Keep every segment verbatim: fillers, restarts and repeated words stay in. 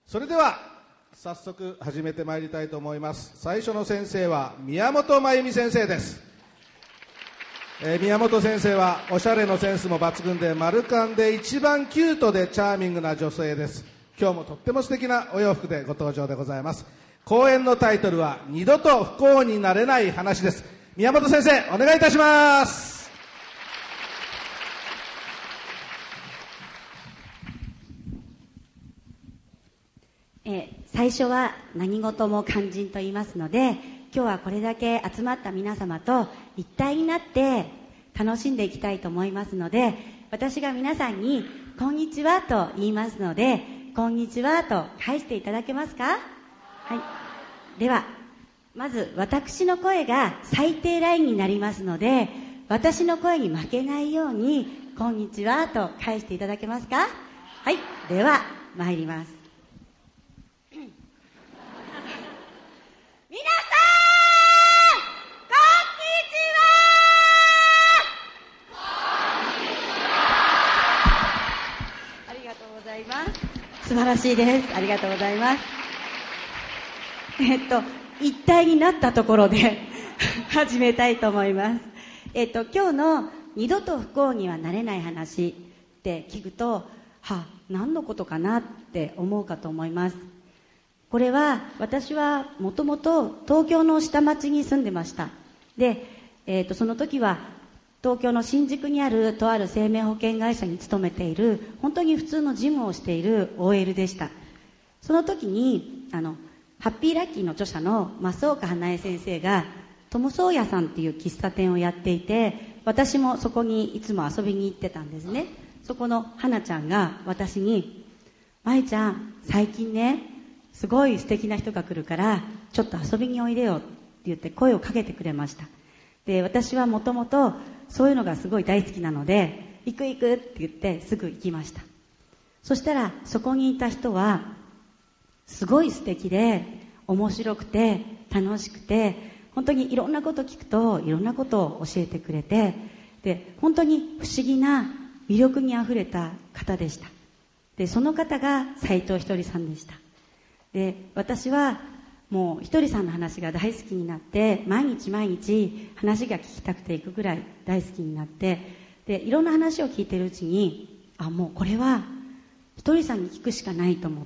それでは早速始めてまいりたいと思います。最初の先生は宮本真由美先生です。えー、宮本先生はおしゃれのセンスも抜群で、マルカンで一番キュートでチャーミングな女性です。今日もとっても素敵なお洋服でご登場でございます。講演のタイトルは二度と不幸になれない話です。宮本先生、お願いいたします。 えー、最初は何事も肝心と言いますので、今日はこれだけ集まった皆様と一体になって楽しんでいきたいと思いますので、私が皆さんにこんにちはと言いますので、こんにちはと返していただけますか？はい。ではまず私の声が最低ラインになりますので、私の声に負けないようにこんにちはと返していただけますか？はい。では参ります。皆さん、こんにちは。こんにちは。ありがとうございます。素晴らしいです。ありがとうございます。えっと一体になったところで始めたいと思います。えっと今日の二度と不幸にはなれない話って聞くと、は何のことかなって思うかと思います。これは私はもともと東京の下町に住んでました。で、えー、とその時は東京の新宿にあるとある生命保険会社に勤めている本当に普通の事務をしている オーエル でした。その時にあのハッピーラッキーの著者の増岡花江先生がトムソーヤさんっていう喫茶店をやっていて、私もそこにいつも遊びに行ってたんですね。そこの花ちゃんが私に、まゆちゃん最近ねすごい素敵な人が来るからちょっと遊びにおいでよって言って声をかけてくれました。で、私はもともとそういうのがすごい大好きなので、行く行くって言ってすぐ行きました。そしたらそこにいた人はすごい素敵で面白くて楽しくて、本当にいろんなこと聞くといろんなことを教えてくれて、で本当に不思議な魅力にあふれた方でした。でその方が斉藤ひとりさんでした。で私はもうひとりさんの話が大好きになって、毎日毎日話が聞きたくていくぐらい大好きになって、でいろんな話を聞いてるうちに、あもうこれはひとりさんに聞くしかないと思って、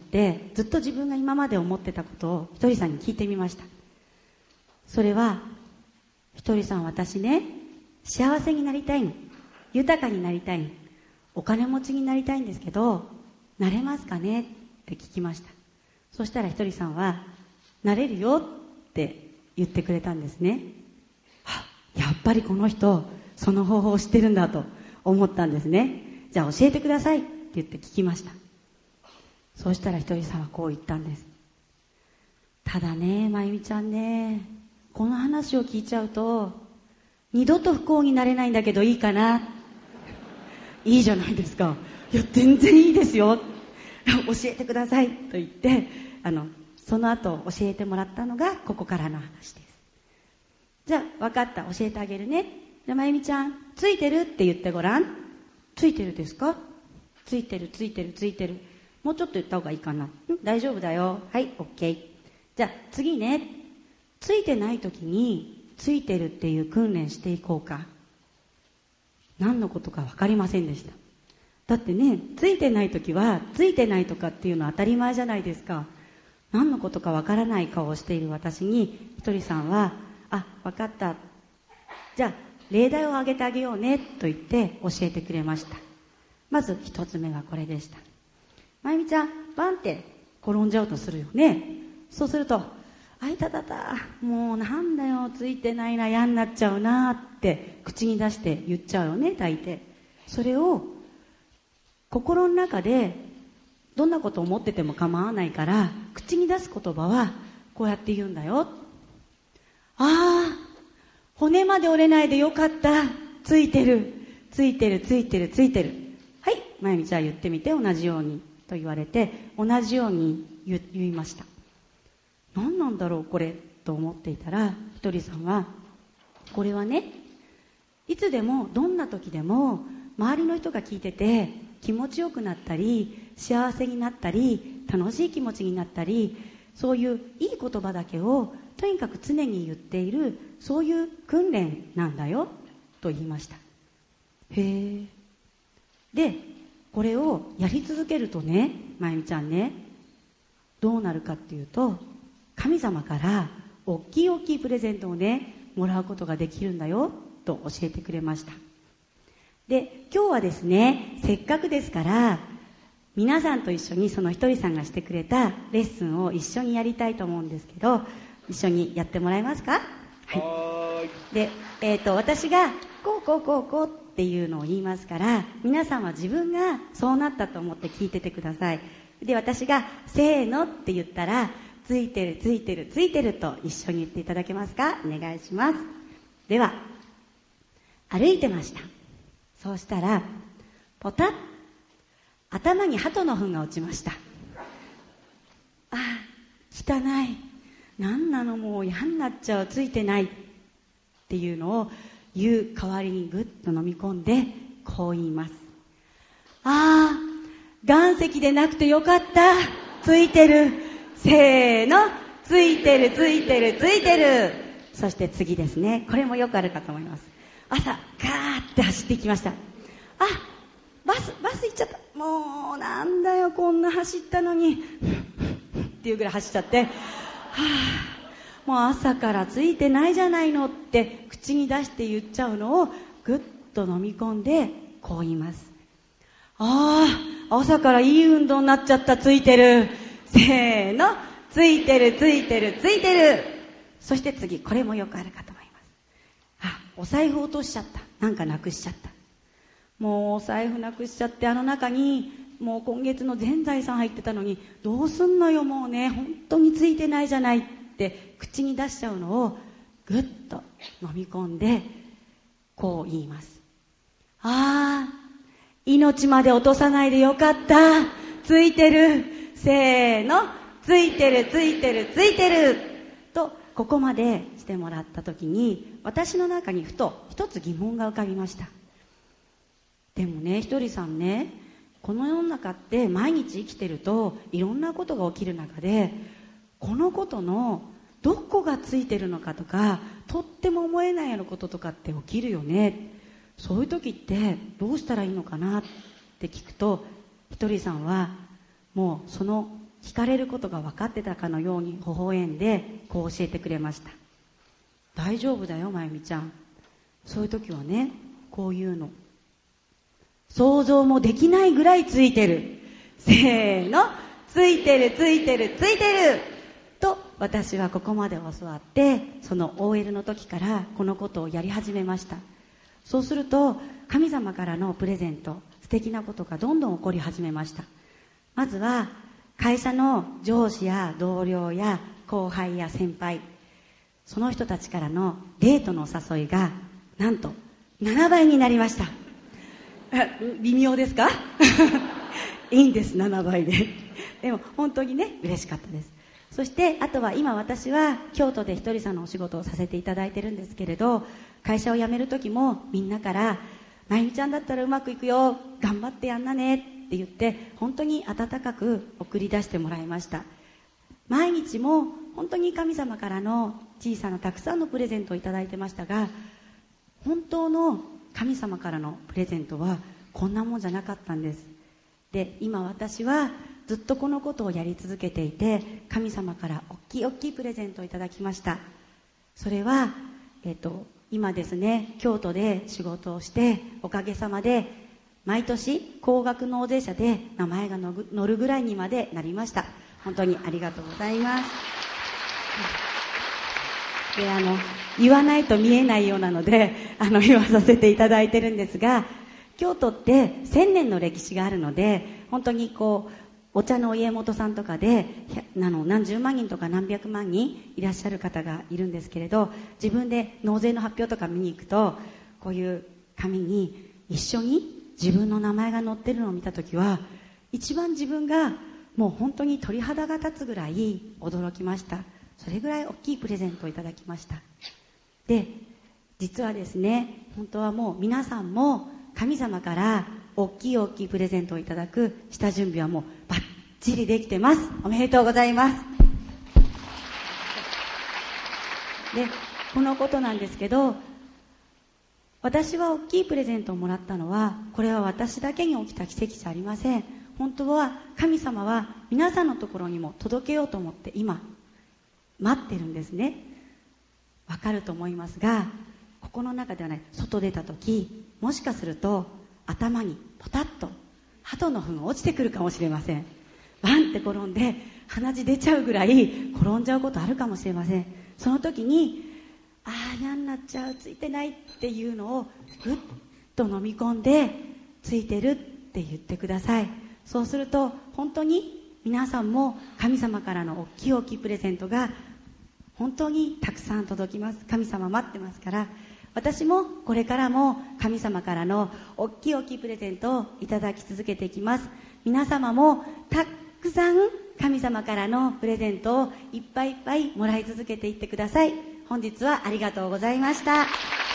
ずっと自分が今まで思ってたことをひとりさんに聞いてみました。それは、ひとりさん私ね幸せになりたいの、豊かになりたいの、お金持ちになりたいんですけどなれますかねって聞きました。そしたらひとりさんは、なれるよって言ってくれたんですね。はやっぱりこの人その方法を知ってるんだと思ったんですね。じゃあ教えてくださいって言って聞きました。そうしたらひとりさんはこう言ったんです。ただねまゆみちゃんね、この話を聞いちゃうと二度と不幸になれないんだけどいいかな。いいじゃないですか。いや全然いいですよ教えてくださいと言って、あのその後教えてもらったのがここからの話です。じゃあ分かった、教えてあげるね。じゃあまゆみちゃんついてるって言ってごらん。ついてるですか？ついてるついてるついてる。もうちょっと言った方がいいかな。ん大丈夫だよ。はい OK。 じゃあ次ね、ついてない時についてるっていう訓練していこうか。何のことか分かりませんでした。だってね、ついてない時はついてないとかっていうのは当たり前じゃないですか。何のことかわからない顔をしている私にひとりさんは、あ、わかった、じゃあ例題をあげてあげようねと言って教えてくれました。まず一つ目がこれでした。まゆみちゃんバンって転んじゃうとするよね。そうすると、あいたたた、もうなんだよついてないな、嫌になっちゃうなって口に出して言っちゃうよね大抵。それを心の中でどんなことを思ってても構わないから、口に出す言葉はこうやって言うんだよ。ああ、骨まで折れないでよかった、ついてるついてるついてるついてる。はい、まゆみちゃん言ってみて、同じようにと言われて同じように 言, 言いました。何なんだろうこれと思っていたら、ひとりさんは、これはね、いつでもどんな時でも周りの人が聞いてて気持ちよくなったり幸せになったり楽しい気持ちになったり、そういういい言葉だけをとにかく常に言っている、そういう訓練なんだよと言いました。へえ。で、これをやり続けるとね、まゆみちゃんね、どうなるかっていうと、神様から大きい大きいプレゼントをね、もらうことができるんだよと教えてくれました。で、今日はですね、せっかくですから皆さんと一緒にそのひとりさんがしてくれたレッスンを一緒にやりたいと思うんですけど、一緒にやってもらえますか？はい。で、えーと、私がこうこうこうこうっていうのを言いますから、皆さんは自分がそうなったと思って聞いててください。で、私がせーのって言ったら、ついてるついてるついてると一緒に言っていただけますか？お願いします。では、歩いてました。そうしたらポタッ、頭に鳩の糞が落ちました。ああ、汚い、なんなの、もう嫌になっちゃう、ついてないっていうのを言う代わりにぐっと飲み込んでこう言います。ああ、岩石でなくてよかった、ついてる、せーの、ついてるついてるついてる。そして次ですね、これもよくあるかと思います。朝ガーって走っていきました。あ、バスバス行っちゃった、もうなんだよ、こんな走ったのにっていうぐらい走っちゃって、はあ、もう朝からついてないじゃないのって口に出して言っちゃうのをぐっと飲み込んでこう言います。ああ、朝からいい運動になっちゃった、ついてる、せーの、ついてるついてるついてる。そして次、これもよくあるかと思います。あ、お財布落としちゃった、なんかなくしちゃった、もうお財布なくしちゃって、あの中にもう今月の全財産入ってたのに、どうすんのよ、もうね、本当についてないじゃないって口に出しちゃうのをぐっと飲み込んでこう言います。ああ、命まで落とさないでよかった、ついてる、せーの、ついてるついてるついてると、ここまでしてもらった時に、私の中にふと一つ疑問が浮かびました。でもね、ひとりさんね、この世の中って毎日生きてるといろんなことが起きる中で、このことのどこがついてるのかとか、とっても思えないようなこととかって起きるよね。そういう時ってどうしたらいいのかなって聞くと、ひとりさんはもうその聞かれることが分かってたかのように微笑んでこう教えてくれました。大丈夫だよ、まゆみちゃん。そういう時はね、こういうの、想像もできないぐらいついてる、せーの、ついてるついてるついてると、私はここまで教わって、その オーエル の時からこのことをやり始めました。そうすると神様からのプレゼント、素敵なことがどんどん起こり始めました。まずは会社の上司や同僚や後輩や先輩、その人たちからのデートの誘いがなんとななばいになりました。微妙ですかいいんです、ななばいででも本当にね、嬉しかったです。そしてあとは、今私は京都でひとりさんのお仕事をさせていただいてるんですけれど、会社を辞める時もみんなから、まゆみちゃんだったらうまくいくよ、頑張ってやんなねって言って、本当に温かく送り出してもらいました。毎日も本当に神様からの小さなたくさんのプレゼントをいただいてましたが、本当の神様からのプレゼントはこんなもんじゃなかったんです。で、今私はずっとこのことをやり続けていて、神様から大きい大きいプレゼントをいただきました。それは、えっと、今ですね、京都で仕事をして、おかげさまで毎年高額納税者で名前が載るぐらいにまでなりました。本当にありがとうございます。で、あの言わないと見えないようなので、あの言わさせていただいてるんですが、京都ってせんねんの歴史があるので、本当にこうお茶の家元さんとかであの何十万人とか何百万人いらっしゃる方がいるんですけれど、自分で納税の発表とか見に行くと、こういう紙に一緒に自分の名前が載ってるのを見たときは、一番自分がもう本当に鳥肌が立つぐらい驚きました。それぐらい大きいプレゼントをいただきました。で、実はですね、本当はもう皆さんも神様から大きい大きいプレゼントをいただく下準備はもうバッちりできてます。おめでとうございます。で、このことなんですけど、私は大きいプレゼントをもらったのは、これは私だけに起きた奇跡じゃありません。本当は神様は皆さんのところにも届けようと思って今待ってるんですね。わかると思いますが、ここの中ではない、外出た時、もしかすると頭にポタッと鳩の糞が落ちてくるかもしれません。バンって転んで鼻血出ちゃうぐらい転んじゃうことあるかもしれません。その時に、ああ嫌になっちゃう、ついてないっていうのをぐっと飲み込んで、ついてるって言ってください。そうすると本当に皆さんも神様からの大きい大きいプレゼントが本当にたくさん届きます。神様待ってますから、私もこれからも神様からの大きい大きいプレゼントをいただき続けていきます。皆様もたくさん神様からのプレゼントをいっぱいいっぱいもらい続けていってください。本日はありがとうございました。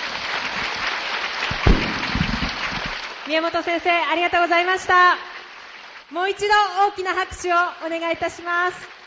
宮本先生、ありがとうございました。もう一度大きな拍手をお願いいたします。